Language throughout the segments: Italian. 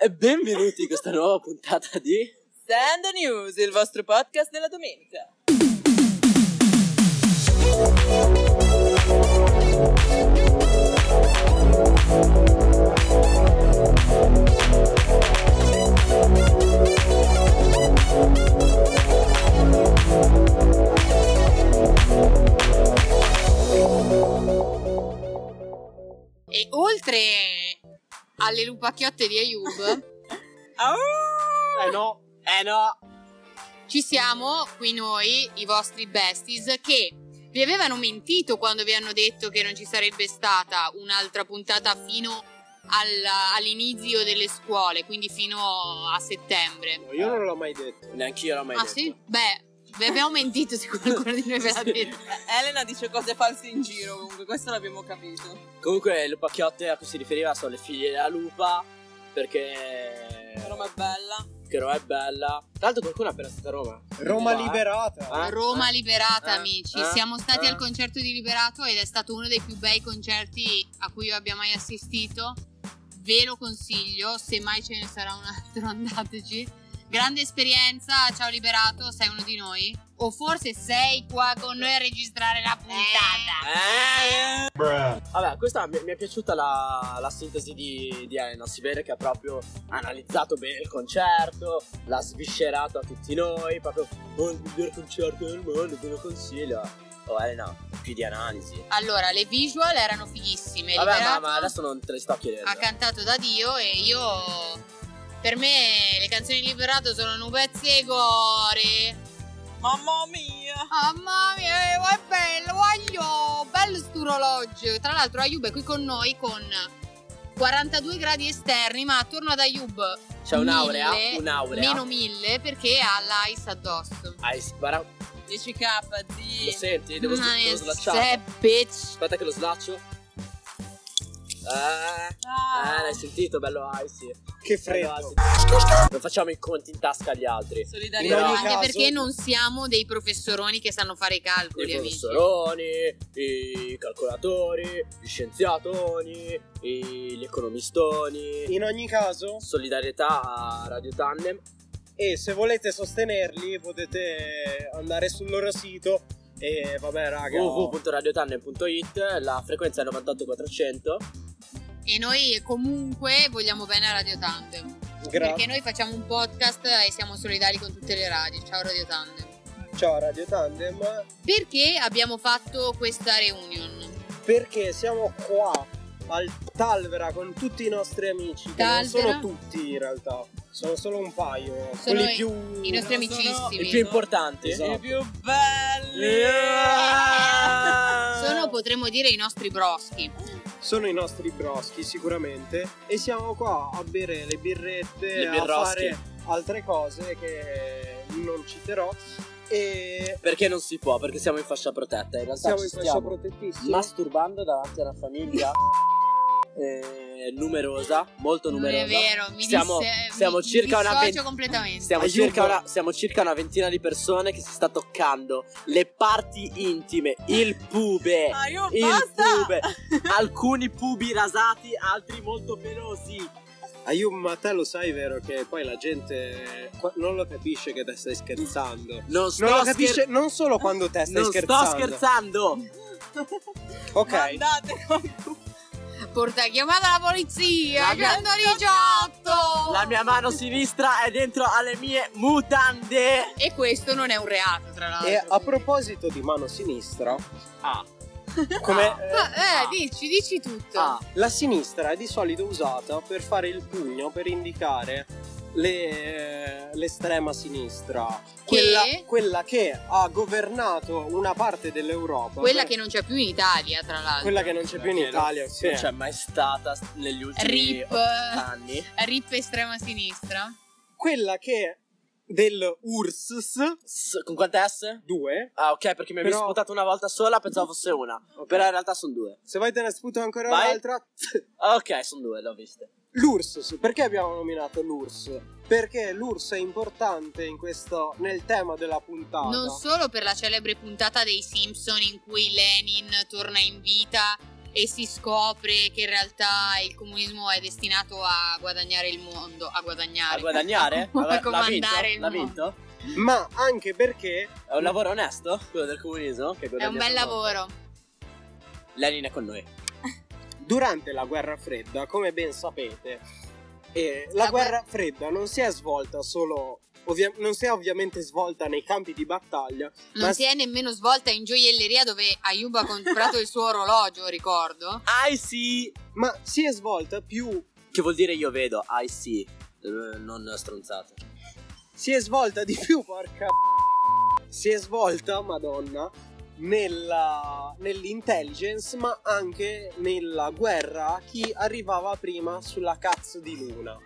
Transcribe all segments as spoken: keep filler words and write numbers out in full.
E benvenuti in questa nuova puntata di Stand News, il vostro podcast della domenica. E oltre alle lupacchiotte di Ayub, Eh no, eh no ci siamo qui noi, i vostri besties, che vi avevano mentito quando vi hanno detto che non ci sarebbe stata un'altra puntata fino al, all'inizio delle scuole, quindi fino a settembre. No, io non l'ho mai detto. Neanche io l'ho mai Ah detto. sì? Beh, vi abbiamo mentito se qualcuno di noi ve l'ha detto. Elena dice cose false in giro, comunque questo l'abbiamo capito. Comunque le pacchiotte a cui si riferiva sono le figlie della lupa, perché Roma è bella. che Roma è bella. Tra l'altro qualcuno è appena stato a Roma. Roma Qua, eh? liberata. Eh? Roma liberata, Eh? amici. Eh? Siamo stati Eh? al concerto di Liberato ed è stato uno dei più bei concerti a cui io abbia mai assistito. Ve lo consiglio, se mai ce ne sarà un altro, andateci. Grande esperienza, ciao Liberato, sei uno di noi? O forse sei qua con noi a registrare la puntata? Eh? Vabbè, questa mi, mi è piaciuta la, la sintesi di, di Elena. Si vede che ha proprio analizzato bene il concerto, l'ha sviscerato a tutti noi, proprio oh, il miglior concerto del mondo, ve lo consiglio. Oh Elena, più di analisi. Allora, le visual erano fighissime. Vabbè, ma, Liberato ma adesso non te le sto chiedendo. ha cantato da Dio e io... Per me le canzoni di Liberato sono un pezzo di cuore. Mamma mia. Mamma mia, è bello, voglio. Bello st'orologio. Tra l'altro Ayub è qui con noi con quarantadue gradi esterni, ma attorno ad Ayub C'è un'aurea, mille, un'aurea. meno mille perché ha l'ice addosso. Hai sparato. dieci k, zi. Lo senti? Devo, Ma devo ne slacciare. sei, bitch. Aspetta che lo slaccio. Eh, Ah. eh, l'hai sentito? Bello icy. Che Bello freddo. icy. Non facciamo i conti in tasca agli altri. Solidarietà. In ogni Anche caso- perché non siamo dei professoroni che sanno fare i I calcoli, amici. professoroni, i calcolatori, gli scienziatoni, i- gli economistoni. In ogni caso, Solidarietà a Radio Tandem. e se volete sostenerli potete andare sul loro sito e vabbè raga. w w w punto radio tandem punto i t. La frequenza è novantotto quattrocento. E noi comunque vogliamo bene a Radio Tandem. Gra- Perché noi facciamo un podcast e siamo solidari con tutte le radio. Ciao Radio Tandem. Ciao Radio Tandem, Perché abbiamo fatto questa reunion? perché siamo qua al Talvera con tutti i nostri amici, che non Talvera? sono tutti in realtà, sono solo un paio, Sono quelli i- più I nostri Sono- amicissimi. I più importanti. Esatto. I più belli. Sono, potremmo dire, i nostri broschi. sono i nostri broschi sicuramente, e siamo qua a bere le birrette, Le a birroschi. fare altre cose che non citerò, e Perché non si può? Perché siamo in fascia protetta. In realtà siamo ci in fascia stiamo protettissima. masturbando davanti a una famiglia eh, numerosa, molto Non numerosa. è vero, mi Siamo- disse, siamo mi circa una dissocio vent- completamente. Siamo Aiuto. circa, una, siamo circa una ventina di persone che si sta toccando le parti intime, il pube, Ah, io il basta. pube, alcuni pubi rasati, altri molto pelosi. Ayub, ma te lo sai vero che poi la gente qua- non lo capisce che te stai scherzando. Non sto, Non lo scher- capisce non solo quando te stai non scherzando. sto scherzando. Ok. Andate con Porta, chiamata la polizia, La mia- centodiciotto. La mia mano sinistra è dentro alle mie mutande. E questo non è un reato, tra l'altro. E a proposito di mano sinistra, Ah, come Ah. eh, Ma, eh, Ah. dici, dici tutto. ah. la sinistra è di solito usata per fare il pugno, per indicare le- l'estrema sinistra, quella, quella che ha governato una parte dell'Europa, Quella per- che non c'è più in Italia, tra l'altro. quella che non c'è più in Perché non- Italia, sì. Non c'è mai stata negli ultimi Rip. anni. Rip estrema sinistra. quella che del U R S S S- con quante S? due. Ah, ok, perché mi avevi Però- sputato una volta sola, pensavo fosse una. Però in realtà sono due. Se vuoi te ne sputo ancora Vai. un'altra. Ah, ok, sono due, l'ho viste. L'U R S S, perché abbiamo nominato l'U R S S? Perché l'U R S S è importante in questo, nel tema della puntata. Non solo per la celebre puntata dei Simpson in cui Lenin torna in vita e si scopre che in realtà il comunismo è destinato a guadagnare il mondo, a guadagnare, A guadagnare? a L'ha comandare il vinto? L'ha mondo. vinto? Ma anche perché È un lavoro onesto, quello del comunismo? Che È un guadagna bel tanto. lavoro. Lenin è con noi. durante la guerra fredda, come ben sapete, eh, la, La guerra guer- fredda non si è svolta solo... Ovvia- non si è ovviamente svolta nei campi di battaglia, Non ma si è nemmeno svolta in gioielleria dove Ayub ha comprato il suo orologio, ricordo. I see. ma si è svolta più Che vuol dire io vedo, I see. Eh, Non stronzate. si è svolta di più, porca si è svolta, madonna, nella, nell'intelligence, ma anche nella guerra a chi arrivava prima sulla cazzo di luna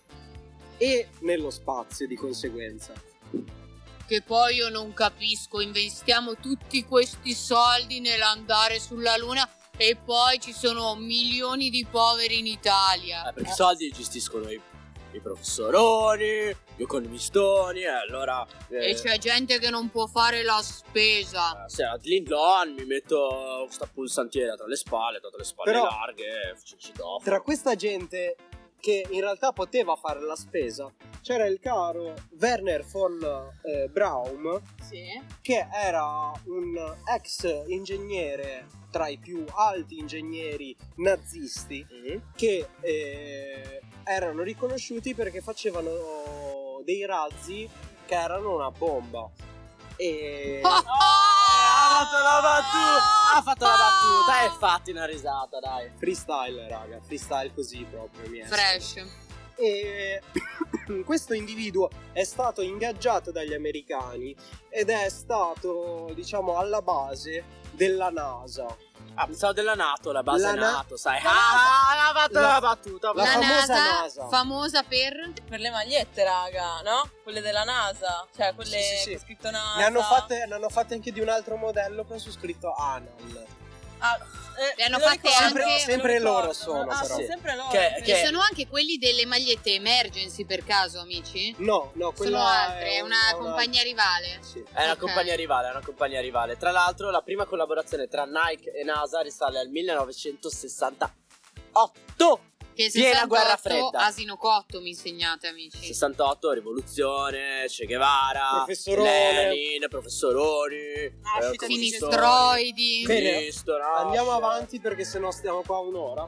e nello spazio di conseguenza. Che poi io non capisco, investiamo tutti questi soldi nell'andare sulla luna e poi ci sono milioni di poveri in Italia. Eh, perché i soldi gestiscono i, i professoroni, gli economistoni, e allora... eh, E c'è gente che non può fare la spesa. eh, se a Lindon mi metto questa pulsantiera tra le spalle, tra le spalle Però- larghe, ci, ci do. Tra questa gente che in realtà poteva fare la spesa c'era il caro Werner von eh, Braun, Sì. che era un ex ingegnere tra i più alti ingegneri nazisti Mhm. che eh, erano riconosciuti perché facevano dei razzi che erano una bomba. E Oh, Ha fatto la battuta! Ha fatto la battuta e fatti una risata, dai. freestyle, raga, freestyle così proprio mi esce. fresh. E questo individuo è stato ingaggiato dagli americani ed è stato, diciamo, alla base della NASA. Ah, pensavo della NATO, la base La na- NATO, sai. La Ah, ha fatto La- la, battuta. la La, famosa NASA, NASA. famosa per... Per le magliette, raga, no? Quelle della NASA. Cioè, quelle Sì, sì, sì. che è scritto NASA. Ne hanno, fatte, ne hanno fatte anche di un altro modello con su scritto Anal. Ah, eh, Le hanno me lo fatte ricordo, anche- me lo sempre ricordo. loro sono, Ah, però. sì, sempre loro. Che- sì. che- E sono anche quelli delle magliette emergency per caso, amici? No, no, quella Sono altre, è un- una è compagnia rivale. Sì. È una Ok. compagnia rivale, è una compagnia rivale. Tra l'altro, la prima collaborazione tra Nike e NASA risale al millenovecentosessantotto. Che il Piena guerra sessantotto fredda. asino cotto, mi insegnate, amici. sessantotto, rivoluzione, Che Guevara, Professorone. Lenin, professoroni, Nascita di Finistroidi. Bene. Cristo, Andiamo nasce. avanti perché sennò stiamo qua un'ora.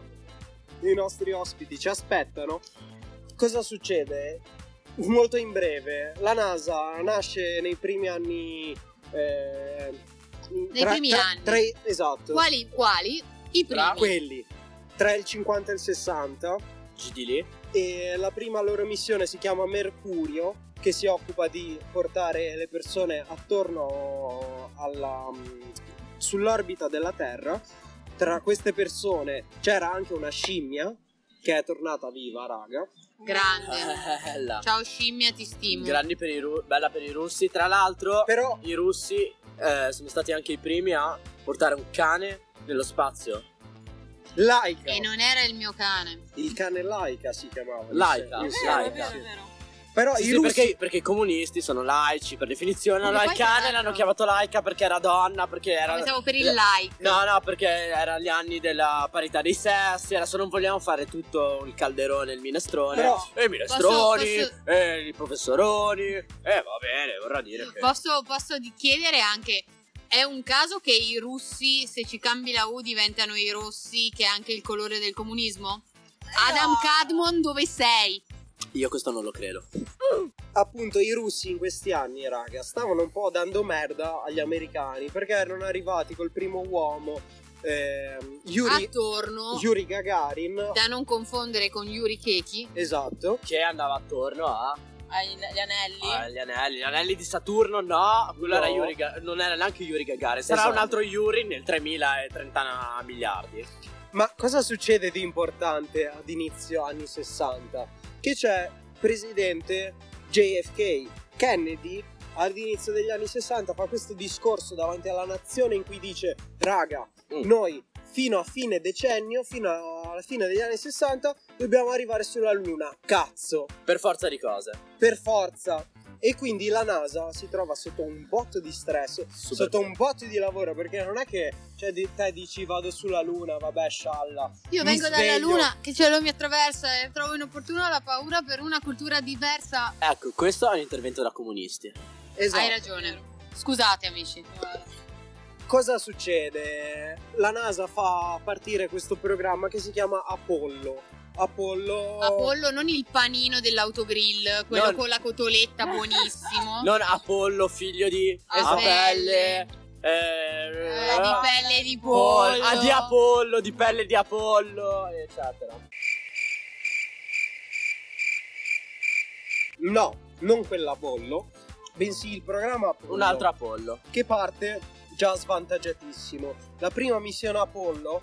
I nostri ospiti ci aspettano. Cosa succede? Molto in breve, la NASA nasce nei primi anni. Eh, Nei primi anni. tra i- esatto. Quali? Quali? I primi. Bravo. Quelli tra il cinquanta e il sessanta. G D lì. E la prima loro missione si chiama Mercurio, che si occupa di portare le persone attorno alla sull'orbita della Terra. Tra queste persone c'era anche una scimmia che è tornata viva, raga. Grande. Bella. Ciao scimmia, ti stimo. Grandi per i ru- bella per i russi. Tra l'altro, Però i russi eh, sono stati anche i primi a portare un cane nello spazio. Laika, E non era il mio cane. il cane Laika si chiamava. Laika, Io È so, vero, è Laika. vero, sì. è vero. Però Sì, i sì, russi perché, perché i comunisti sono laici per definizione. Perché Allora il poi tra cane l'altro- l'hanno chiamato laica perché era donna, perché era... Pensavo per il Eh, like. No, no, perché erano gli anni della parità dei sessi. Adesso non vogliamo fare tutto il calderone, il minestrone. Però- e i minestroni, Posso- posso- e i professoroni. E va bene, vorrà dire che... Posso, posso di chiedere anche, è un caso che i russi, se ci cambi la U, diventano i rossi, che è anche il colore del comunismo? Adam Kadmon, dove sei? Io questo non lo credo. appunto i russi in questi anni, raga, stavano un po' dando merda agli americani perché erano arrivati col primo uomo, ehm, Yuri, Attorno, Yuri Gagarin. da non confondere con Yuri Keki. Esatto. Che andava attorno a... Agli gli anelli. Ah, gli anelli, gli anelli di Saturno, no, quello No. era Yuri, Ga- non era neanche Yuri Gagarin, sarà Esatto. un altro Yuri nel tremilatrenta miliardi. Ma cosa succede di importante ad inizio anni sessanta? Che c'è presidente J F K. Kennedy all'inizio degli anni sessanta fa questo discorso davanti alla nazione in cui dice: raga, Mm. noi fino a fine decennio, fino alla fine degli anni sessanta dobbiamo arrivare sulla luna. Cazzo, Per forza di cose. per forza. E quindi la NASA si trova sotto un botto di stress, Super. sotto un botto di lavoro, perché non è che cioè, di- te dici vado sulla Luna, vabbè scialla. Io mi vengo dalla sveglio. Luna, che cielo mi attraversa e trovo inopportuna la paura per una cultura diversa. Ecco, questo è un intervento da comunisti. Esatto. Hai ragione. Scusate amici. Cosa succede? La NASA fa partire questo programma che si chiama Apollo. Apollo... Apollo, non il panino dell'autogrill, quello Non- con la cotoletta buonissimo. Non Apollo, figlio di Apelle. Apelle. Eh, Eh, di pelle di Pol- pollo. ah, di Apollo, di pelle di Apollo, eccetera. No, non quell'Apollo, bensì il programma Apollo. Un altro Apollo. Che parte già svantaggiatissimo. La prima missione Apollo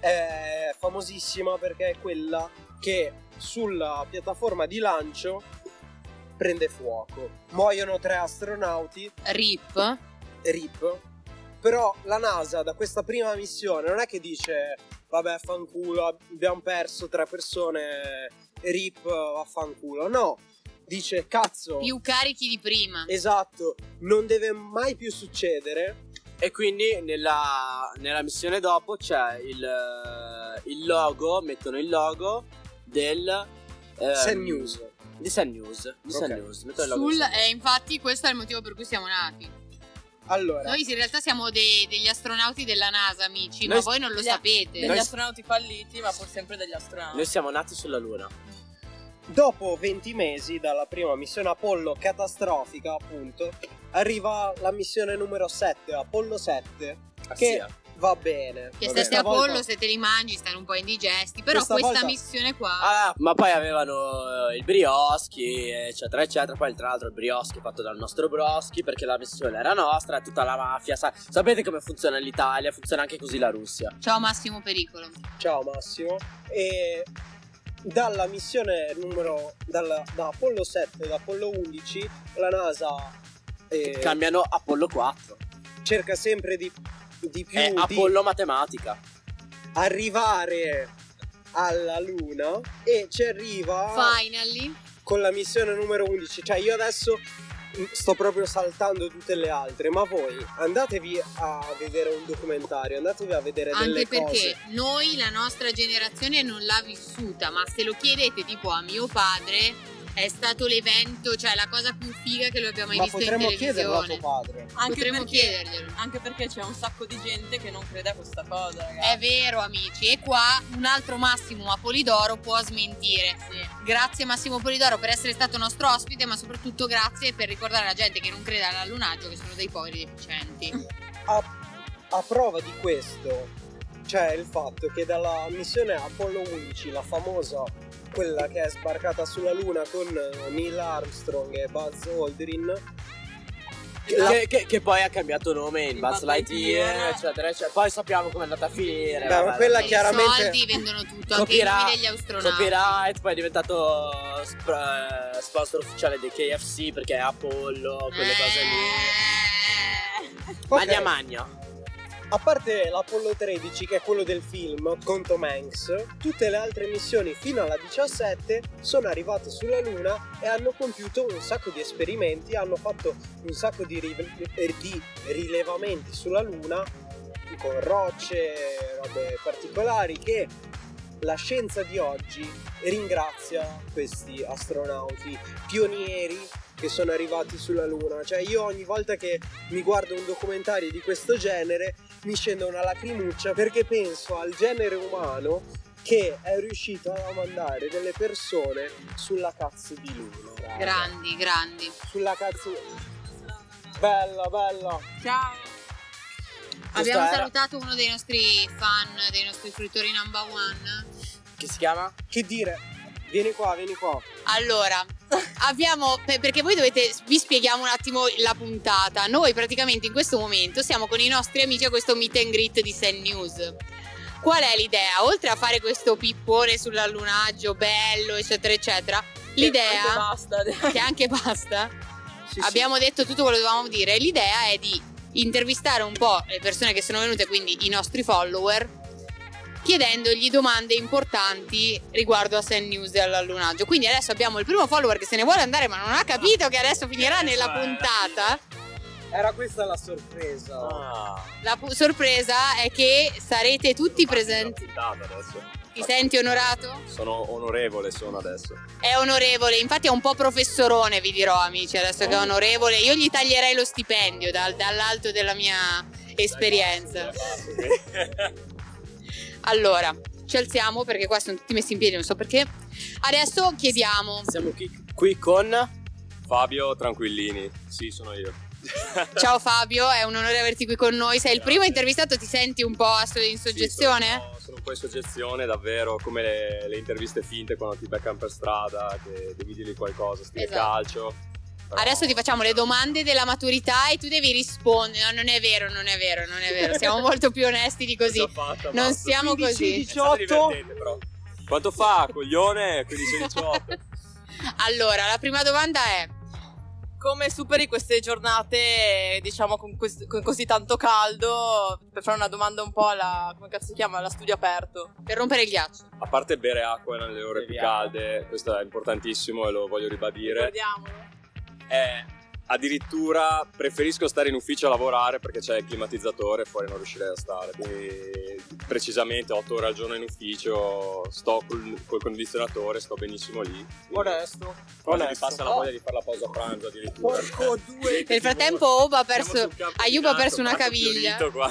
è famosissima perché è quella che sulla piattaforma di lancio prende fuoco. Muoiono tre astronauti, Rip. R I P. Però la NASA da questa prima missione non è che dice vabbè fanculo, abbiamo perso tre persone, R I P vaffanculo. No, dice cazzo. Più carichi di prima. Esatto, non deve mai più succedere. E quindi nella, nella missione dopo c'è il, eh, il logo, mettono il logo del ehm, Sen News. Di Sen News. Di Sen Ok. News. Mettono il logo di Sul, Sen News. e infatti questo è il motivo per cui siamo nati. Allora, Noi in realtà siamo dei- degli astronauti della NASA, amici, Noi- ma voi non lo Gli- sapete. Degli Noi- astronauti falliti, ma pur sempre degli astronauti. Noi siamo nati sulla Luna. dopo venti mesi dalla prima missione Apollo catastrofica, appunto, arriva la missione numero sette, Apollo sette, Ah, che sì, eh. va bene. Che Questa sette Apollo, volta- se te li mangi, stanno un po' indigesti. Però Questa questa volta- missione qua. Ah, ma poi avevano eh, il Brioschi, eccetera, eccetera. Poi, tra l'altro, il Brioschi è fatto dal nostro Broschi perché la missione era nostra, tutta la mafia. Sa- sapete come funziona l'Italia? Funziona anche così la Russia. Ciao Massimo Pericolo. Ciao Massimo. E dalla missione numero dalla, da Apollo sette ad Apollo undici la NASA eh, Cambiano Apollo quattro. cerca sempre di, di più È di Apollo matematica. arrivare alla Luna e ci arriva Finally. con la missione numero undici. Cioè io adesso mm, sto proprio saltando tutte le altre, ma voi andatevi a vedere un documentario, andatevi a vedere delle Anche perché cose. noi, la nostra generazione, non l'ha vissuta. Ma se lo chiedete tipo a mio padre, è stato l'evento, cioè la cosa più figa che lo abbiamo mai Ma visto in potremmo chiederlo a tuo televisione. padre. Anche Potremmo perché, chiederglielo. anche perché c'è un sacco di gente che non crede a questa cosa, È ragazzi. vero amici, e qua un altro Massimo Apolidoro può smentire. Grazie Massimo Apolidoro per essere stato nostro ospite, ma soprattutto grazie per ricordare alla gente che non crede all'allunaggio che sono dei poveri deficienti. A, a prova di questo c'è il fatto che dalla missione Apollo undici, la famosa, quella che è sbarcata sulla Luna con Neil Armstrong e Buzz Aldrin, la- Che, che- che poi ha cambiato nome in Il Buzz Buzz Lightyear, Lightyear. eccetera, eccetera. Poi sappiamo come è andata a finire. Beh, ma vabbè, quella vabbè. I chiaramente- soldi vendono tutto, anche i nomi degli astronauti. Copyright, poi è diventato sp- eh, sponsor ufficiale dei K F C perché è Apollo, quelle cose lì. Eh. Ok. Magna magna. A parte l'Apollo tredici, che è quello del film con Tom Hanks, tutte le altre missioni fino alla diciassette sono arrivate sulla Luna e hanno compiuto un sacco di esperimenti, hanno fatto un sacco di, rive- eh, di rilevamenti sulla Luna con rocce, robe particolari, che la scienza di oggi ringrazia questi astronauti pionieri che sono arrivati sulla Luna. Cioè io ogni volta che mi guardo un documentario di questo genere mi scende una lacrimuccia, perché penso al genere umano che è riuscito a mandare delle persone sulla cazzo di Luna, raga. Grandi, grandi. Sulla cazzo. Bella, bella. Ciao. Abbiamo era- salutato uno dei nostri fan, dei nostri fruitori number one. Che si chiama? Che dire? Vieni qua, vieni qua. Allora, abbiamo, per- perché voi dovete, vi spieghiamo un attimo la puntata. Noi praticamente in questo momento siamo con i nostri amici a questo meet and greet di Sen News. Qual è l'idea? Oltre a fare questo pippone sull'allunaggio bello, eccetera, eccetera, Anche l'idea, basta. che anche basta, Sì, sì. abbiamo detto tutto quello che dovevamo dire. L'idea è di intervistare un po' le persone che sono venute, quindi i nostri follower, chiedendogli domande importanti riguardo a Sen News e all'allunaggio. Quindi adesso abbiamo il primo follower che se ne vuole andare ma non ha capito che adesso finirà nella puntata. Era questa la sorpresa. Ah. La pu- sorpresa è che sarete tutti presenti. Adesso. Ti senti onorato? Sono onorevole, sono adesso. È onorevole, infatti è un po' professorone, vi dirò amici, adesso che è onorevole. Io gli taglierei lo stipendio dal, dall'alto della mia esperienza. Allora, ci alziamo perché qua sono tutti messi in piedi, non so perché. Adesso chiediamo. Siamo qui, qui con Fabio Tranquillini, sì, sono io. Ciao Fabio, è un onore averti qui con noi. Sei il primo intervistato, ti senti un po' in soggezione? Sì, sono, sono un po' in soggezione, davvero, come le, le interviste finte quando ti beccano per strada, che devi dirgli qualcosa, stile Esatto. calcio. Però... Adesso ti facciamo le domande della maturità e tu devi rispondere. No, non è vero, non è vero, non è vero. Siamo molto più onesti di così. Fatta, non basta. siamo così. diciotto Però. Quanto fa, coglione? quindici diciotto. Allora, la prima domanda è: come superi queste giornate, diciamo, con, quest- con così tanto caldo? Per fare una domanda un po' alla, come cazzo si chiama, alla studio aperto. per rompere il ghiaccio. A parte bere acqua nelle ore più calde, questo è importantissimo e lo voglio ribadire. Ricordiamolo. Eh, addirittura preferisco stare in ufficio a lavorare perché c'è il climatizzatore, fuori non riuscirei a stare. Quindi precisamente otto ore al giorno in ufficio, sto col, col condizionatore, sto benissimo lì. Onesto. Quasi mi Onesto. passa la voglia di fare la pausa pranzo addirittura. Porco due. Nel frattempo Oba ha Siamo perso, sul campo Ayub di ha perso una Marco caviglia. Fiorito qua.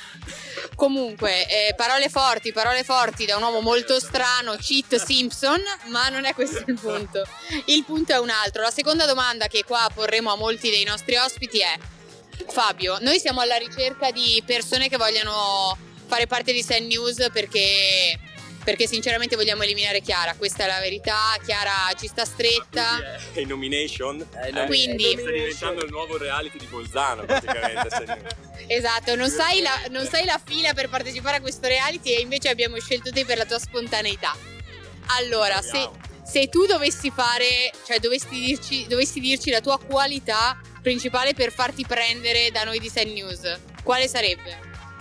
Comunque, eh, parole forti, parole forti da un uomo molto strano, Cheat Simpson, ma non è questo il punto. Il punto è un altro. La seconda domanda che qua porremo a molti dei nostri ospiti è: Fabio, noi siamo alla ricerca di persone che vogliano fare parte di Sen News perché, perché sinceramente vogliamo eliminare Chiara, questa è la verità. Chiara ci sta stretta. È in nomination. Eh, Eh, Quindi- sta diventando il nuovo reality di Bolzano praticamente. se- Esatto, non sai, la, non sai la fila per partecipare a questo reality e invece abbiamo scelto te per la tua spontaneità. Allora, se, se tu dovessi fare, cioè dovessi dirci, dovessi dirci la tua qualità principale per farti prendere da noi di Sen News, quale sarebbe?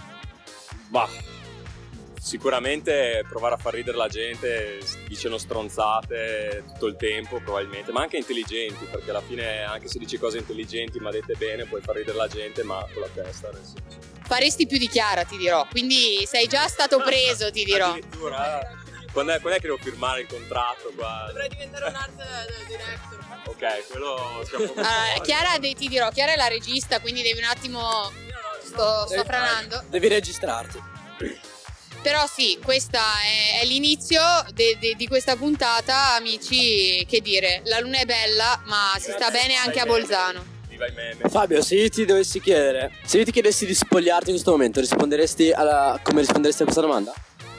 Bah, sicuramente provare a far ridere la gente, dicono stronzate tutto il tempo probabilmente, ma anche intelligenti, perché alla fine anche se dici cose intelligenti ma dette bene puoi far ridere la gente, ma con la testa nel senso. Faresti più di Chiara, ti dirò, quindi sei già stato preso, ti dirò. Addirittura, eh. quando, è, quando è che devo firmare il contratto qua? Dovrei diventare un art director. Ok, quello siamo Uh, Chiara, de- ti dirò, Chiara è la regista, quindi devi un attimo... Sto, sto franando. Devi registrarti. Però sì, questa è, è l'inizio de- de- di questa puntata, amici. Che dire, la luna è bella, ma si sta bene anche a Bolzano. Viva i meme. Fabio, se io ti dovessi chiedere, se io ti chiedessi di spogliarti in questo momento, risponderesti alla, come risponderesti a questa domanda?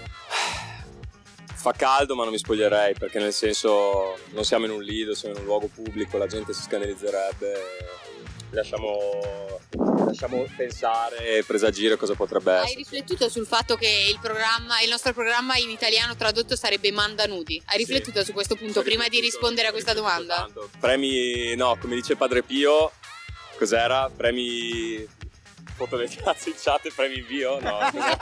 Fa caldo ma non mi spoglierei, perché nel senso non siamo in un lido, siamo in un luogo pubblico, la gente si scandalizzerebbe. Lasciamo, lasciamo pensare e presagire cosa potrebbe Hai essere. riflettuto sul fatto che il programma, il nostro programma in italiano tradotto sarebbe Manda Nudi? Hai riflettuto Sì. su questo punto prima di rispondere a questa domanda? Tanto. Premi, no, come dice Padre Pio, cos'era? Premi foto del cazzo in chat e premi invio? No, cos'era?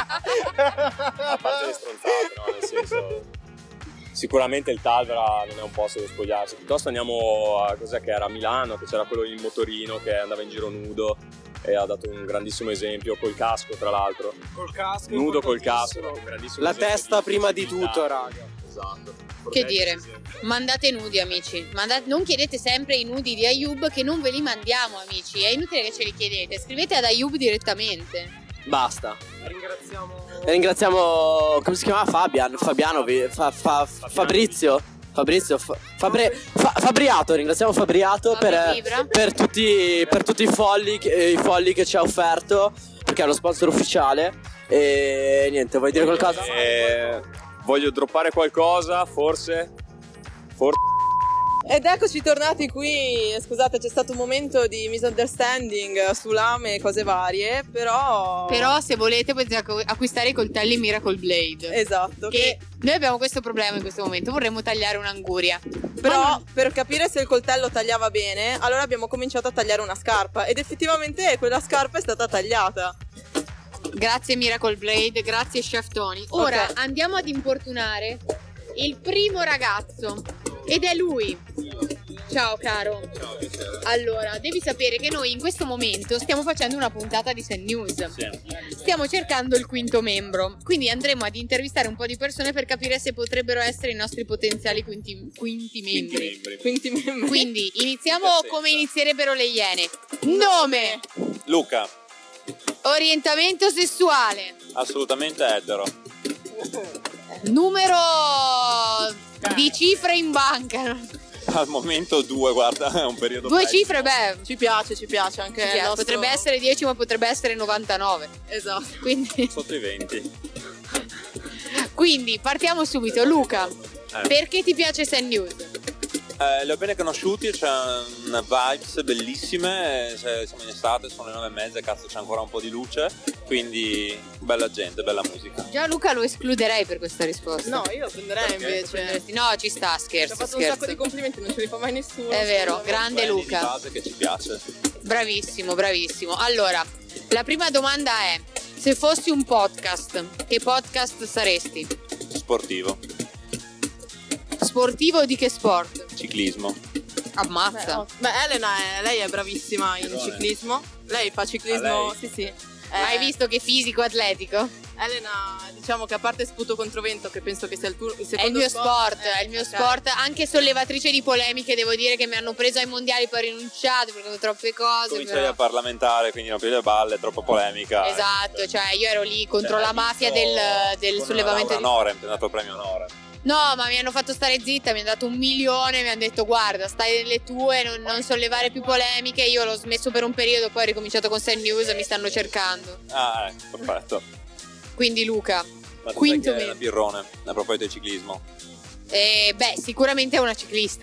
A parte le stronzate, no, nel senso... Sicuramente il Talvera non è un posto dove spogliarsi, piuttosto andiamo a cos'è che era a Milano, che c'era quello in motorino che andava in giro nudo e ha dato un grandissimo esempio col casco, tra l'altro. Col casco. Nudo col importantissimo. casco, un grandissimo La esempio testa di prima di civiltà. tutto, raga. Esatto. Che Proteggersi dire, sempre. mandate nudi amici, Mandate- non chiedete sempre i nudi di Ayub che non ve li mandiamo amici, è inutile che ce li chiedete, scrivete ad Ayub direttamente. Basta. Ringraziamo. Ringraziamo, come si chiama? Fabian, Fabiano, vi- fa- fa- Fabrizio. Fabrizio, fa- Fabre- fa- Fabriato, ringraziamo Fabriato Fabri per, Fibra. per tutti, per tutti i folli, che- i folli che ci ha offerto, perché è lo sponsor ufficiale. E niente, vuoi dire qualcosa? Eh, voglio droppare qualcosa, forse. Forse. Ed eccoci tornati qui, scusate c'è stato un momento di misunderstanding su lame e cose varie, però... Però se volete potete acqu- acquistare i coltelli Miracle Blade. Esatto, Che noi abbiamo questo problema in questo momento, vorremmo tagliare un'anguria. però Ma non- per capire se il coltello tagliava bene, allora abbiamo cominciato a tagliare una scarpa ed effettivamente quella scarpa è stata tagliata. Grazie Miracle Blade, grazie Chef Tony. Ora Ok. andiamo ad importunare il primo ragazzo ed è lui. Ciao caro. Allora, devi sapere che noi in questo momento stiamo facendo una puntata di Sen News. Stiamo cercando il quinto membro, quindi andremo ad intervistare un po' di persone per capire se potrebbero essere i nostri potenziali quinti, quinti membri. Quinti membri. Quindi iniziamo come inizierebbero le Iene. Nome, Luca, orientamento sessuale, assolutamente etero. numero di cifre in banca. Al momento due, guarda, è un periodo Due peggio. cifre, beh, Ci piace, ci piace anche il nostro... potrebbe essere dieci ma potrebbe essere novantanove. Esatto. Quindi, Sotto i venti. quindi partiamo subito. Luca, Eh. perché ti piace Sen News? Eh, li ho appena conosciuti, c'è una vibes bellissime, se- siamo in estate, sono le nove e mezza, cazzo c'è ancora un po' di luce, quindi bella gente, bella musica. Già Luca lo escluderei per questa risposta. No, io lo prenderei invece. Prenderesti- No, ci sta, Ci scherzo, ha fatto un sacco di scherzo. complimenti, non ce li fa mai nessuno. È vero, Assolutamente. grande Quelli Luca. di base che ci piace. Bravissimo, bravissimo. Allora, la prima domanda è: se fossi un podcast, che podcast saresti? Sportivo, Sportivo di che sport? ciclismo. Beh, Ammazza. oh, beh, Elena è, lei è bravissima in Perdone. ciclismo. Lei fa ciclismo, Ah, lei? sì sì. Eh, Hai visto che fisico atletico? Elena, diciamo che a parte sputo controvento, che penso che sia il tuo il È il secondo mio sport, eh, è il mio ok. sport, anche sollevatrice di polemiche, devo dire che mi hanno preso ai mondiali poi ho rinunciato perché avevo troppe cose. Cominciai però- a parlamentare, quindi non più le balle, troppa polemica. Esatto, cioè io ero lì contro Cioè, la hai mafia visto del, del con sollevamento Laura di... Norem, ti ha dato il premio Norem. No, ma mi hanno fatto stare zitta, mi hanno dato un milione, mi hanno detto guarda, stai nelle tue, non, non sollevare più polemiche. Io l'ho smesso per un periodo, poi ho ricominciato con Sen News e mi stanno cercando. Ah, ecco, perfetto. Quindi Luca, Ma tu Quinto sai chi è membro. la Pirrone, a proposito di ciclismo. eh, beh, sicuramente è una ciclista.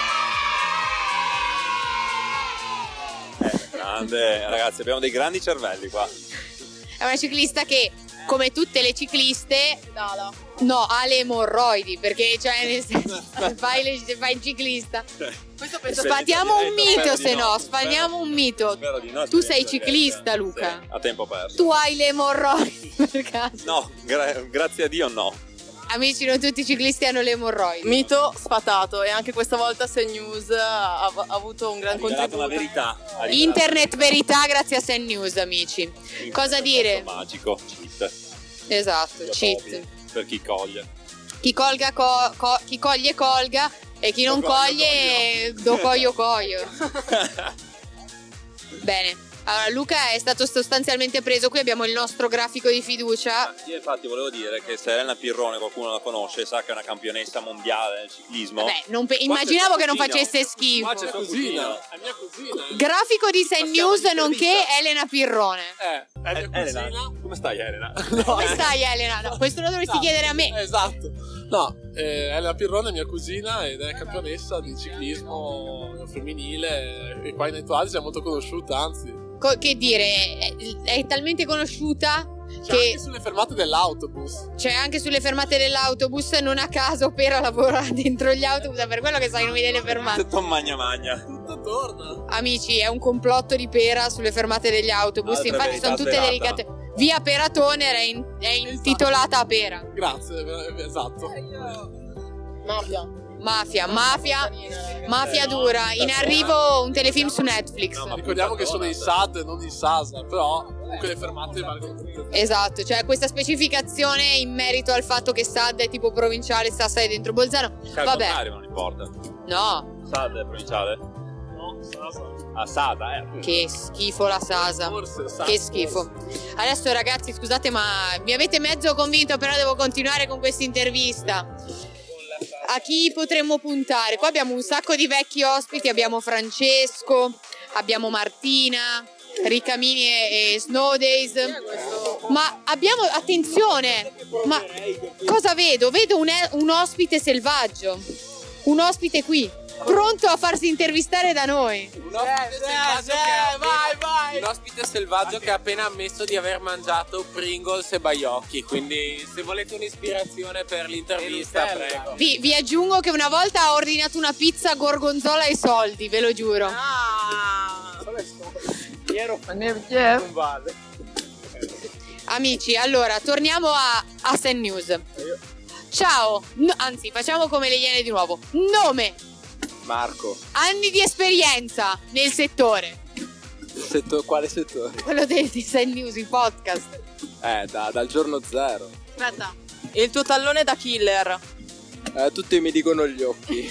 Eh, grande, ragazzi, abbiamo dei grandi cervelli qua. È una ciclista che, come tutte le cicliste, Dala. no, ha le emorroidi, perché cioè nel senso, se fai, le- se fai il ciclista. Questo penso Spero Sfatiamo di- un eh, mito, spero di se no, no, sfatiamo spero- un mito. Spero di no, Tu spero sei di- ciclista, Luca? Sì, a tempo perso. Tu hai le emorroidi, per caso? No, gra- grazie a Dio no. Amici, non tutti i ciclisti hanno le emorroidi. Mito sfatato, e anche questa volta Sen News ha, ha avuto un gran Ha rivelato contributo. una verità. Ha rivelato Internet verità grazie a Sen News, amici. un Cosa fatto dire? magico, cheat. Esatto, Io cheat. topi, per chi coglie. Chi colga, co- co- chi coglie, colga. E chi non Lo coglio, coglie, do coglio, coglio. Bene. Allora, Luca è stato sostanzialmente preso. Qui abbiamo il nostro grafico di fiducia. Io infatti volevo dire che se Elena Pirrone qualcuno la conosce, sa che è una campionessa mondiale nel ciclismo. Beh, non pe- Qua immaginavo c'è che non suo cugino. facesse schifo. Qua c'è suo cugino. È mia cugina. Grafico di Sen Passiamo News, all'intervista. nonché Elena Pirrone. Eh, è mia Eh, Elena, cugina. come stai Elena? Come stai, Elena? No, questo lo dovresti No, chiedere a me. Esatto. No, eh, Elena Pirrone è mia cugina ed è campionessa di ciclismo femminile e qua in Etuali è molto conosciuta, anzi. Co- che dire, è, è talmente conosciuta C'è che anche sulle fermate dell'autobus. c'è anche sulle fermate dell'autobus. Non a caso Pera lavora dentro gli autobus, è per quello che sai i nomi delle fermate. Tutto magna magna. Tutto torna. Amici, è un complotto di Pera sulle fermate degli autobus. Altra Infatti verità sono tutte svelata. dedicate. Via Peratoner è, in- è intitolata a Pera. Grazie, eh, esatto. Mafia. Mafia, mafia, mafia Eh, no, dura. In adesso- arrivo un telefilm su Netflix. No, ma- Ricordiamo che sono in S A D e non in Sasa, però comunque le fermate valgono tutte. Esatto, cioè questa specificazione in merito al fatto che S A D è tipo provinciale, Sassa è dentro Bolzano. Cioè, al Vabbè, contrario, non importa. no, S A D è provinciale? No, Sasa. Ah, Sada, eh. appunto. che schifo la Sasa. Forse, Sasa. Che schifo. Adesso ragazzi, scusate, ma mi avete mezzo convinto, però devo continuare con questa intervista. A chi potremmo puntare? Qua abbiamo un sacco di vecchi ospiti, abbiamo Francesco, abbiamo Martina, Ricamini e, e Snowdays. Ma abbiamo, attenzione, ma cosa vedo? Vedo un, un ospite selvaggio, un ospite qui, pronto a farsi intervistare da noi. Un ospite, selvaggio che ha appena, un ospite selvaggio che ha appena ammesso di aver mangiato Pringles e baiocchi. Quindi, se volete un'ispirazione per l'intervista, prego. Vi, vi aggiungo che una volta ha ordinato una pizza gorgonzola e soldi, ve lo giuro. Ah! Iero non vale. Amici, allora, torniamo a, a Sen News. Ciao, no, anzi, facciamo come le Iene di nuovo. Nome. Marco. Anni di esperienza nel settore. Setto- quale settore? Quello del di Sen News, il podcast. Eh, da, dal giorno zero. Aspetta. Il tuo tallone da killer. Eh, tutti mi dicono gli occhi.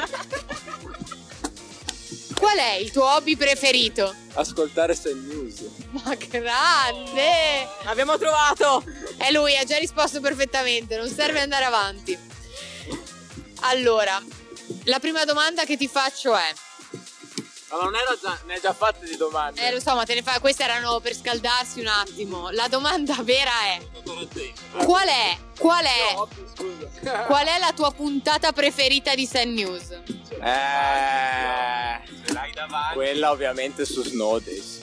Qual è il tuo hobby preferito? Ascoltare Sen News. Ma grande! Abbiamo trovato. E lui ha già risposto perfettamente, non serve andare avanti. Allora, la prima domanda che ti faccio è... Ma non era già, ne hai già fatte di domande? Eh, lo so, ma te ne fa... queste erano per scaldarsi un attimo. La domanda vera è... Qual è? Qual è? Qual è la tua puntata preferita di Sen News? Eh... Quella ovviamente su Snow Days.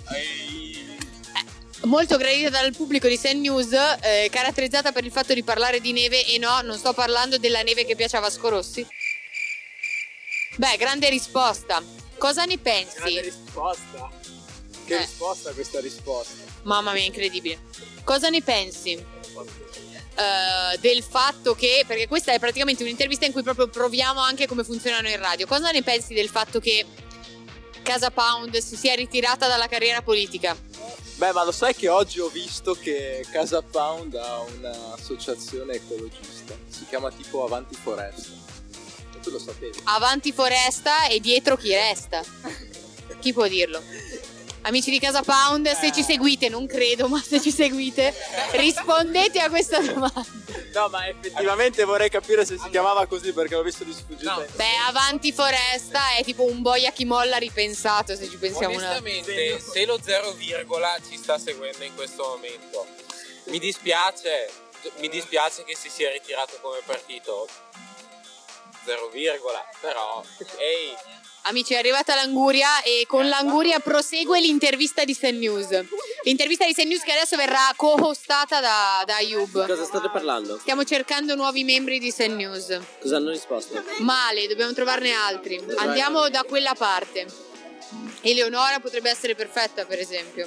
Molto gradita dal pubblico di Sen News, eh, caratterizzata per il fatto di parlare di neve. E no, non sto parlando della neve che piace a Vasco Rossi. Beh, grande risposta. Cosa ne pensi? Grande risposta. Che Eh. risposta questa risposta? Mamma mia, incredibile. Cosa ne pensi eh, del fatto che, perché questa è praticamente un'intervista in cui proprio proviamo anche come funzionano in radio. Cosa ne pensi del fatto che Casa Pound si sia ritirata dalla carriera politica? Beh, ma lo sai che oggi ho visto che Casa Pound ha un'associazione ecologista. Si chiama tipo Avanti Foresta. E tu lo sapevi? Avanti Foresta e dietro chi resta? Chi può dirlo? Amici di Casa Pound, se ci seguite, non credo, ma se ci seguite, rispondete a questa domanda. No, ma effettivamente vorrei capire se si chiamava così perché l'ho visto di sfuggita. No. Beh, Avanti Foresta è tipo un boia chi molla ripensato, se ci pensiamo un attimo. Onestamente, se lo zero virgola ci sta seguendo in questo momento, mi dispiace, mi dispiace che si sia ritirato come partito. Zero virgola, però, ehi. Amici, è arrivata l'Anguria e con l'Anguria prosegue l'intervista di Sen News. L'intervista di Sen News che adesso verrà co-hostata da, da Ayub. Cosa state parlando? Stiamo cercando nuovi membri di Sen News. Cosa hanno risposto? Male, dobbiamo trovarne altri. Andiamo da quella parte. Eleonora potrebbe essere perfetta, per esempio.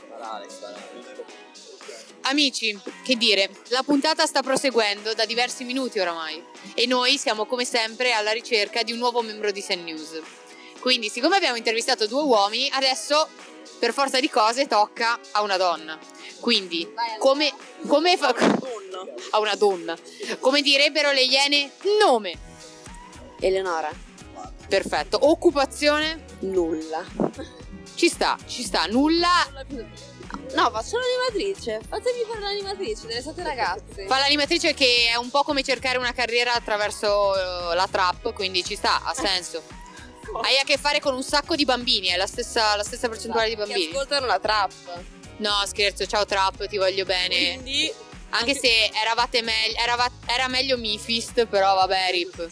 Amici, che dire, la puntata sta proseguendo da diversi minuti oramai e noi siamo come sempre alla ricerca di un nuovo membro di Sen News. Quindi, siccome abbiamo intervistato due uomini, adesso per forza di cose tocca a una donna. Quindi, come, come fa... a una donna. Come direbbero le Iene, nome. Eleonora. Perfetto. Occupazione? Nulla. Ci sta, ci sta. Nulla. No, faccio l'animatrice. Fatemi fare l'animatrice delle sette ragazze. Fa l'animatrice, che è un po' come cercare una carriera attraverso uh, la trap, quindi ci sta, ha senso. Hai a che fare con un sacco di bambini, è la stessa, la stessa percentuale di bambini. Che ascoltano la trap. No, scherzo, ciao trap, ti voglio bene. Quindi, Anche se eravate meglio, erava, era meglio Mifist, però vabbè, rip.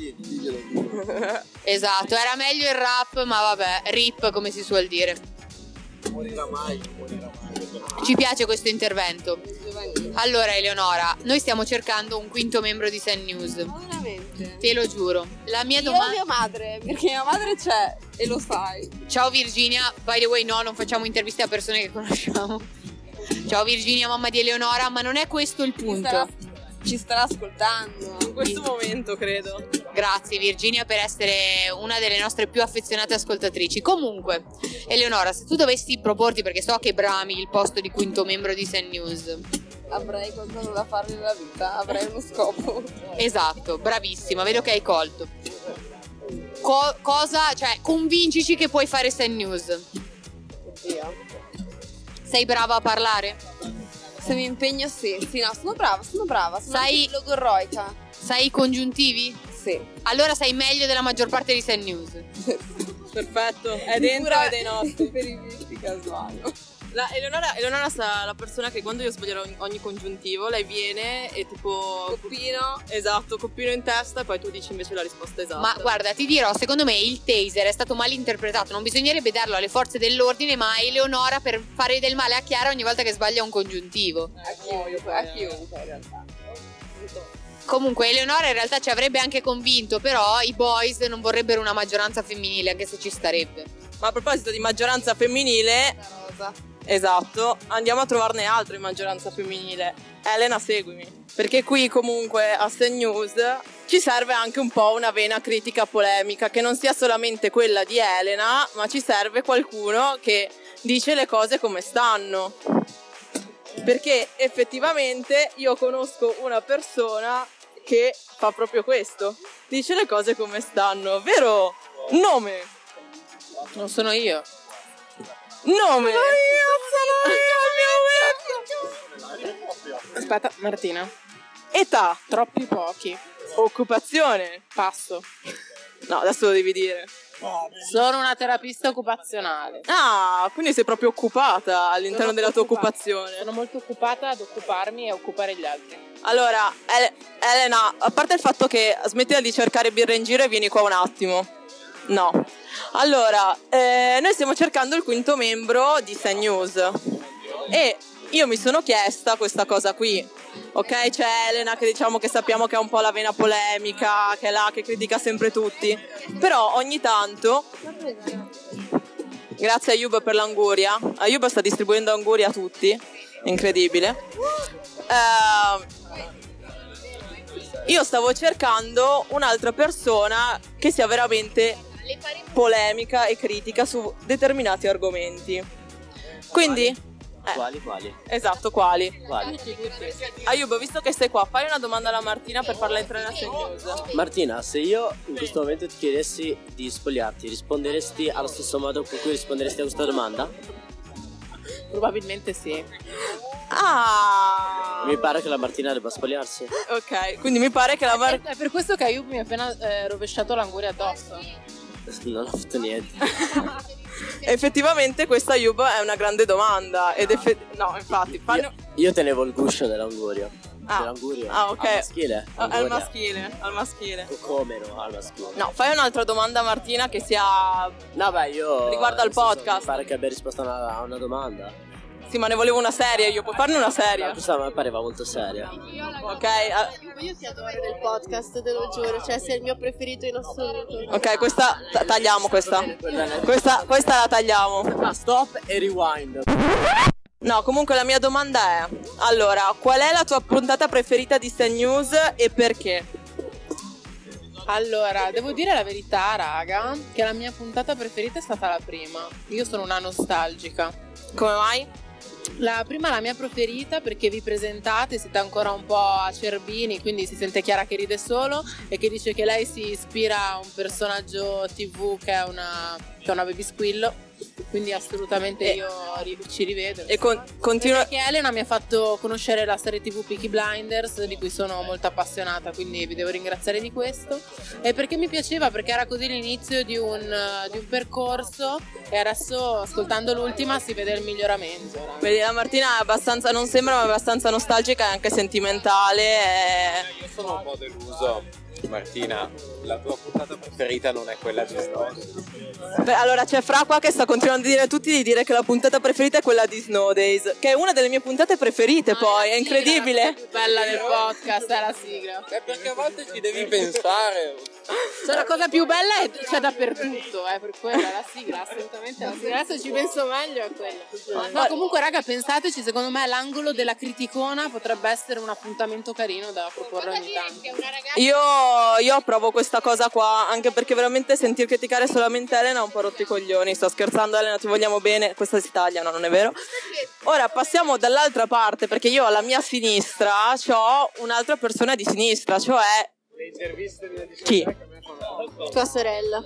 Esatto, era meglio il rap, ma vabbè, rip come si suol dire. Morirà mai, morirà mai. Ci piace questo intervento. Allora Eleonora, noi stiamo cercando un quinto membro di Sen News. Veramente? Te lo giuro. La mia Io domanda... mia madre, perché mia madre c'è e lo sai. Ciao Virginia, by the way no, non facciamo interviste a persone che conosciamo. Ciao Virginia, mamma di Eleonora, ma non è questo il Ci punto. starà, ci starà ascoltando. in questo momento, credo. Grazie Virginia per essere una delle nostre più affezionate ascoltatrici. Comunque, Eleonora, se tu dovessi proporti, perché so che brami il posto di quinto membro di Sen News. Avrei qualcosa da fare nella vita, avrei uno scopo. Esatto, bravissima, vedo che hai colto. Co- cosa, cioè, convincici che puoi fare Sen News. Oddio. Sei brava a parlare? Se mi impegno sì, sì, no, sono brava, sono brava, sono Sai- anche logorroica. Sai i congiuntivi? Sì. Allora sei meglio della maggior parte di Sen News. Perfetto, è dentro Pure e dei nostri. per i visti casuali. La Eleonora, Eleonora sa la persona che quando io sbaglierò ogni, ogni congiuntivo, lei viene e tipo... Coppino. Esatto, coppino in testa e poi tu dici invece la risposta esatta. Ma guarda, ti dirò, secondo me il taser è stato mal interpretato. Non bisognerebbe darlo alle forze dell'ordine, ma a Eleonora per fare del male a Chiara ogni volta che sbaglia un congiuntivo. A chiunque, a chiunque in realtà. Comunque Eleonora in realtà ci avrebbe anche convinto, però i boys non vorrebbero una maggioranza femminile, anche se ci starebbe. Ma a proposito di maggioranza femminile, Rosa. Esatto, andiamo a trovarne altre in maggioranza femminile. Elena, seguimi. Perché qui comunque a Stan News ci serve anche un po' una vena critica polemica, che non sia solamente quella di Elena, ma ci serve qualcuno che dice le cose come stanno. Perché effettivamente io conosco una persona che fa proprio questo, dice le cose come stanno, vero? Nome? Non sono io. Nome? Sono io, sono io. Aspetta, Martina. Età? Troppi pochi. Occupazione? Passo. No, adesso lo devi dire. Sono una terapista occupazionale. Ah, quindi sei proprio occupata all'interno Sono della tua occupata. occupazione. Sono molto occupata ad occuparmi e occupare gli altri. Allora, Ele- Elena, a parte il fatto che smettila di cercare birra in giro e vieni qua un attimo. No. Allora, eh, noi stiamo cercando il quinto membro di Stan News e io mi sono chiesta questa cosa qui. Ok, c'è Elena che diciamo che sappiamo che ha un po' la vena polemica, che è là, che critica sempre tutti. Però ogni tanto, grazie a Ayub per l'anguria, Ayub sta distribuendo anguria a tutti, incredibile. Eh, io stavo cercando un'altra persona che sia veramente polemica e critica su determinati argomenti. Quindi... Eh, Quali, quali? Esatto, quali? Quali? Ayub, visto che sei qua, fai una domanda alla Martina per farla entrare nella Stan News. Martina, se io in questo momento ti chiedessi di spogliarti, risponderesti allo stesso modo con cui risponderesti a questa domanda? Probabilmente sì. Ah! Mi pare che la Martina debba spogliarsi. Ok, quindi mi pare che la Martina... È per questo che Ayub mi ha appena eh, rovesciato l'anguria addosso. Non ho fatto niente. Effettivamente questa Ayub è una grande domanda ed effe... No, infatti fanno... Io, io tenevo il guscio dell'angurio. Ah. Dell'angurio. Ah, ok. Al maschile. Ah, al Anguria. maschile, al maschile. Come no, al maschile. No, fai un'altra domanda Martina che sia... No, beh, io... Riguarda il nel senso, podcast. Mi pare che abbia risposto a una, a una domanda. Sì, ma ne volevo una seria io, puoi farne una No, seria? questa mi pareva molto seria. Ok, ah, Io ti adoro del podcast, te lo giuro, cioè sei il mio preferito in assoluto. ok, questa ta- tagliamo questa. Questa, questa la tagliamo. Ah, stop e rewind. No, comunque la mia domanda è: allora, qual è la tua puntata preferita di Stan News e perché? Allora, devo dire la verità, raga, che la mia puntata preferita è stata la prima. Io sono una nostalgica. Come mai? La prima è la mia preferita perché vi presentate, siete ancora un po' acerbini, quindi si sente Chiara che ride solo e che dice che lei si ispira a un personaggio tivù che è una, che è una baby squillo. Quindi assolutamente io ri- ci rivedo. E con- continua... Perché Elena mi ha fatto conoscere la serie tivù Peaky Blinders, di cui sono molto appassionata, quindi vi devo ringraziare di questo. E perché mi piaceva, perché era così l'inizio di un, uh, di un percorso e adesso ascoltando l'ultima si vede il miglioramento. Raga. Vedi, la Martina è abbastanza, non sembra, ma è abbastanza nostalgica e anche sentimentale. E... Io sono un po' deluso. Martina, la tua puntata preferita non è quella di Snow. Beh, allora c'è Fra qua che sta continuando a dire a tutti di dire che la puntata preferita è quella di Snow Days, che è una delle mie puntate preferite. Ah, poi è, è incredibile. La più bella del podcast è la sigla. È perché a volte ci devi pensare. Cioè la cosa più bella è c'è dappertutto, eh, per quella la sigla, assolutamente la sigla. Adesso ci penso meglio a quella. No, comunque raga, pensateci, secondo me l'angolo della criticona potrebbe essere un appuntamento carino da proporre ogni tanto. Io, io approvo questa cosa qua, anche perché veramente sentir criticare solamente Elena ha un po' rotto i coglioni. Sto scherzando Elena, ti vogliamo bene. Questa si taglia, no, non è vero. Ora passiamo dall'altra parte, perché io alla mia sinistra c'ho un'altra persona di sinistra, cioè... Le interviste di Chi? Tua sorella.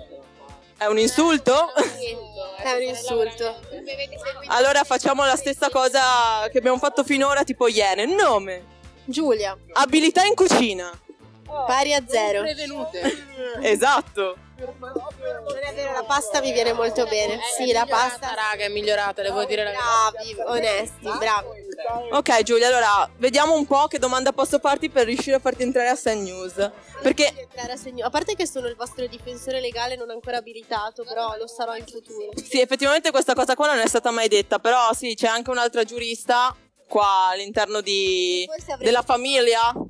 È un insulto? È un insulto. Allora facciamo la stessa cosa che abbiamo fatto finora, tipo Iene. Nome? Giulia. Abilità in cucina? Pari a zero. Prevenute. Esatto. Non è vero, la pasta mi viene molto bene. Sì, la pasta. Raga, è migliorata, devo dire la verità. Bravi, onesti, bravi. Ok Giulia, allora vediamo un po' che domanda posso farti per riuscire a farti entrare a Stan News. Perché A parte che sono il vostro difensore legale non ancora abilitato, però lo sarò in futuro. sì, effettivamente questa cosa qua non è stata mai detta, però sì, c'è anche un'altra giurista qua all'interno di Forse avremo- della famiglia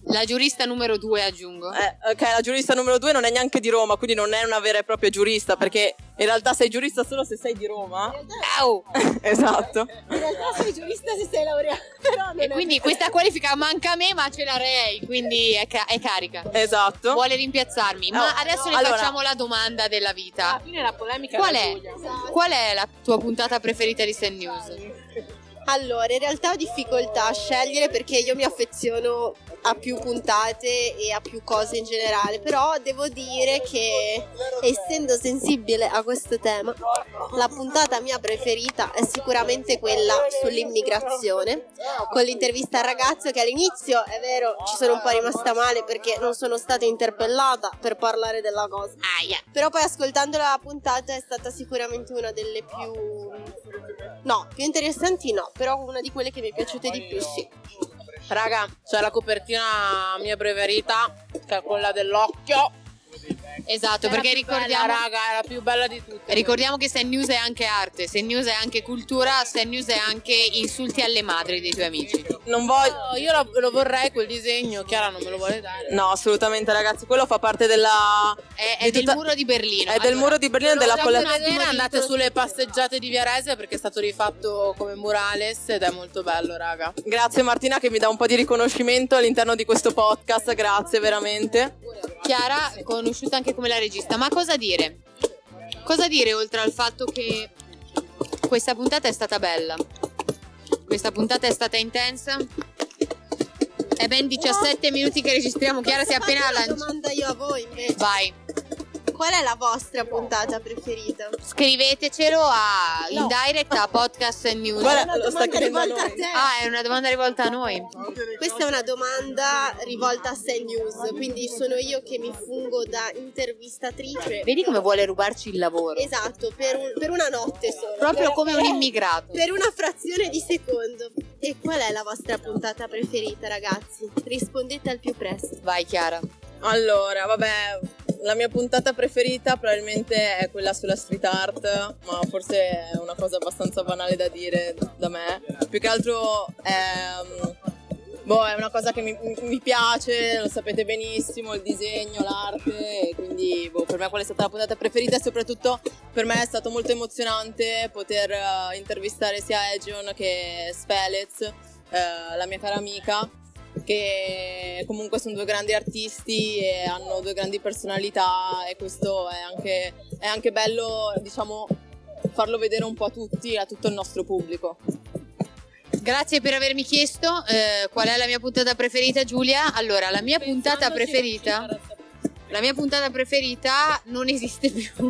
La giurista numero due, aggiungo. Eh, ok, la giurista numero due non è neanche di Roma, quindi non è una vera e propria giurista, perché in realtà sei giurista solo se sei di Roma. Au! Esatto. In realtà sei giurista se sei laureato. Però non E è quindi questa qualifica manca a me, ma ce l'avrei, quindi è, ca- è carica. Esatto. Vuole rimpiazzarmi. Ma No, adesso no. le Allora- facciamo la domanda della vita. Alla fine la polemica Qual era è, Giulia. qual è la tua puntata preferita di Sen News? Allora, in realtà ho difficoltà a scegliere perché io mi affeziono a più puntate e a più cose in generale, però devo dire che essendo sensibile a questo tema, la puntata mia preferita è sicuramente quella sull'immigrazione, con l'intervista al ragazzo che all'inizio, è vero, ci sono un po' rimasta male perché non sono stata interpellata per parlare della cosa, Aia. però poi ascoltando la puntata è stata sicuramente una delle più... no, più interessanti no, però una di quelle che mi è piaciute di più, sì. Raga, c'è la copertina mia preferita, che è quella dell'occhio. Esatto, È la perché più bella, ricordiamo, raga, è la più bella di tutte. ricordiamo che Sen News è anche arte, Sen News è anche cultura, Sen News è anche insulti alle madri dei tuoi amici. Non voglio... No, io lo, lo vorrei quel disegno, Chiara non me lo vuole dare. No, assolutamente ragazzi, quello fa parte della... È, è di del tutta- muro di Berlino. È del Allora, muro di Berlino e della Se volete collezione. vedere, andate sulle passeggiate di Viarese perché è stato rifatto come murales ed è molto bello, raga. Grazie Martina che mi dà un po' di riconoscimento all'interno di questo podcast, grazie veramente. Chiara, conosciuta anche come la regista, ma cosa dire? Cosa dire oltre al fatto che questa puntata è stata bella? Questa puntata è stata intensa? È ben diciassette minuti che registriamo, Chiara si è appena Faccio una lanciata. domanda io a voi invece. Vai, Qual è la vostra puntata preferita? scrivetecelo a, in No. direct a Podcast and News. Guarda, È una lo sta domanda chiedendo a rivolta a noi. te. Ah, è una domanda rivolta a noi. Questa è una domanda rivolta a Sen News, quindi sono io che mi fungo da intervistatrice. Vedi come vuole rubarci il lavoro? Esatto, per, un- per una notte solo. Proprio Per- come un per- immigrato. Per una frazione di secondo. E qual è la vostra puntata preferita, ragazzi? Rispondete al più presto. Vai Chiara. Allora, vabbè, la mia puntata preferita probabilmente è quella sulla street art, ma forse è una cosa abbastanza banale da dire da me. Più che altro è, boh, è una cosa che mi, mi piace, lo sapete benissimo, il disegno, l'arte, e quindi boh, per me quella è stata la puntata preferita e soprattutto per me è stato molto emozionante poter eh, intervistare sia Egion che Spelez, eh, la mia cara amica, che comunque sono due grandi artisti e hanno due grandi personalità e questo è anche, è anche bello, diciamo, farlo vedere un po' a tutti e a tutto il nostro pubblico. Grazie per avermi chiesto eh, qual è la mia puntata preferita, Giulia. Allora, la mia puntata preferita, la mia puntata preferita non esiste più,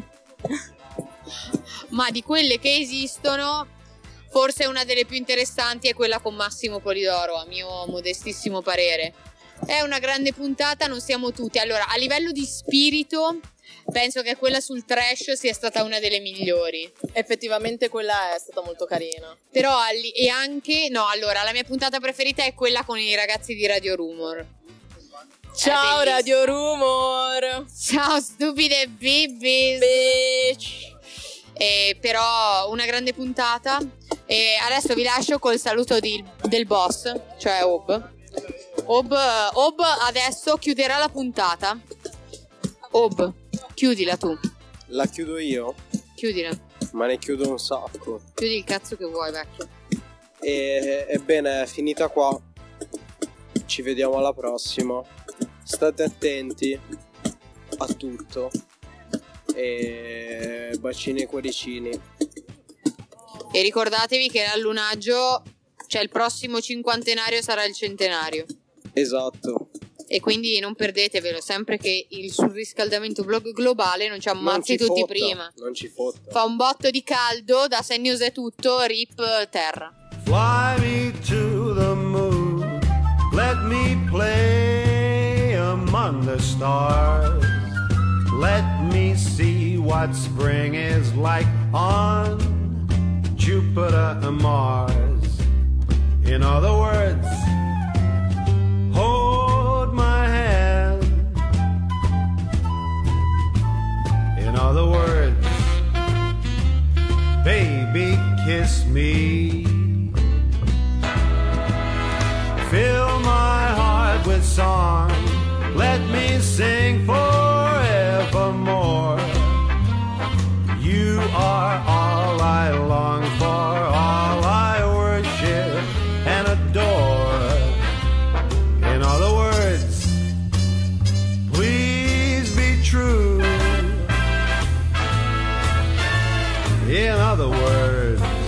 ma di quelle che esistono, forse una delle più interessanti è quella con Massimo Polidoro, a mio modestissimo parere. È una grande puntata, non siamo tutti. Allora, a livello di spirito, penso che quella sul trash sia stata una delle migliori. Effettivamente quella è stata molto carina. Però alli- e anche no, allora la mia puntata preferita è quella con i ragazzi di Radio Rumor. Ciao È bellissima. Radio Rumor! Ciao stupide bibis. Bitch! Eh, però una grande puntata. E adesso vi lascio col saluto di- del boss, cioè Ob. Ob, Ob adesso chiuderà la puntata. Ob, chiudila tu. La chiudo io, Chiudila. ma ne chiudo un sacco. Chiudi il cazzo che vuoi, vecchio. E ebbene, è finita qua. Ci vediamo alla prossima. State attenti a tutto. E bacini e cuoricini. E ricordatevi che l'allunaggio, cioè il prossimo cinquantenario sarà il centenario. Esatto. E quindi non perdetevelo, sempre che il surriscaldamento glo- globale non ci Non ammazzi ci tutti fotta, prima. Non ci fotta. Fa un botto di caldo, da Sen News è tutto, rip terra. Fly me to the moon, let me play among the stars. Let me see what spring is like on Jupiter and Mars. In other words, hold my hand. In other words, baby, kiss me. Fill my heart with song You are all I long for, all I worship and adore. In other words, please be true. In other words,